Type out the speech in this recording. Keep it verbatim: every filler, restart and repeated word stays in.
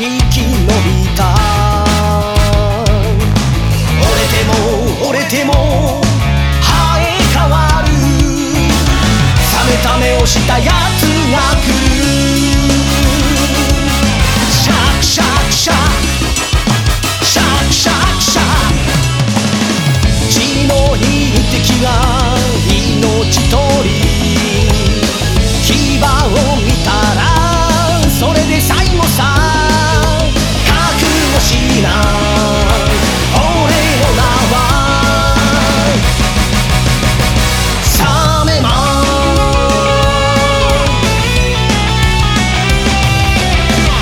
き延びた。折れても折れても生え変わる。冷めた目をしたやつが